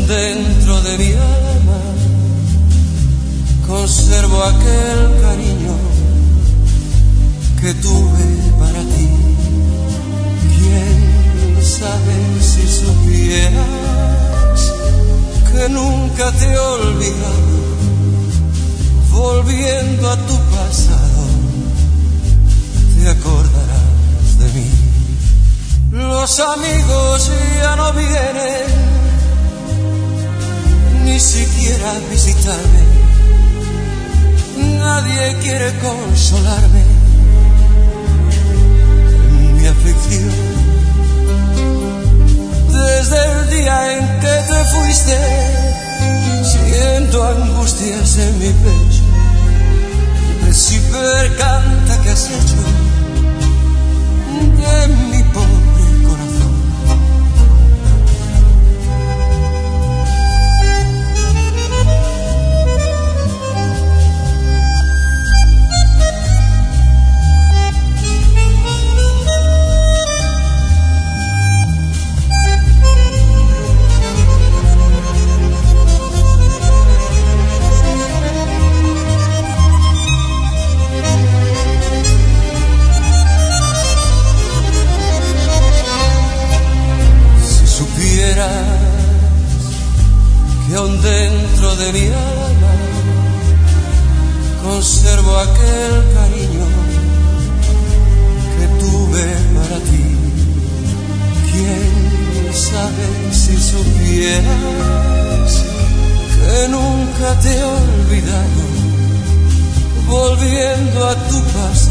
aún dentro de mi alma conservo aquel cariño que tuve para ti. ¿Quién sabe si supieras que nunca te he olvidado? Volviendo a tu pasado, te acordarás de mí. Los amigos ya no vienen ni siquiera a visitarme. Nadie quiere consolarme en mi aflicción. Desde el día en que te fuiste, siento angustias en mi pecho. Si percanta que has hecho de mi pobre corazón. Que aún dentro de mi alma conservo aquel cariño que tuve para ti. ¿Quién sabe si supieras que nunca te he olvidado? Volviendo a tu pasado,